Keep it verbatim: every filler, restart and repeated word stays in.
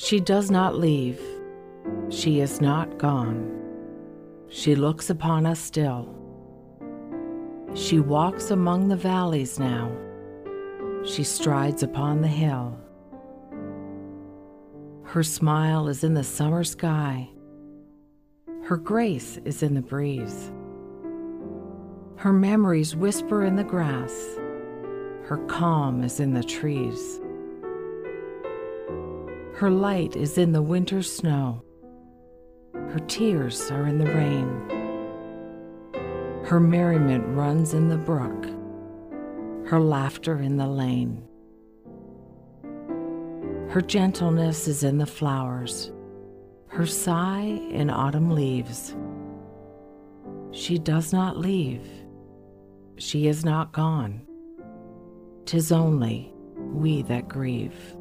She does not leave, she is not gone. She looks upon us still. She walks among the valleys now, she strides upon the hill. Her smile is in the summer sky, her grace is in the breeze. Her memories whisper in the grass, her calm is in the trees. Her light is in the winter snow, her tears are in the rain. Her merriment runs in the brook, her laughter in the lane. Her gentleness is in the flowers, her sigh in autumn leaves. She does not leave, she is not gone. 'Tis only we that grieve.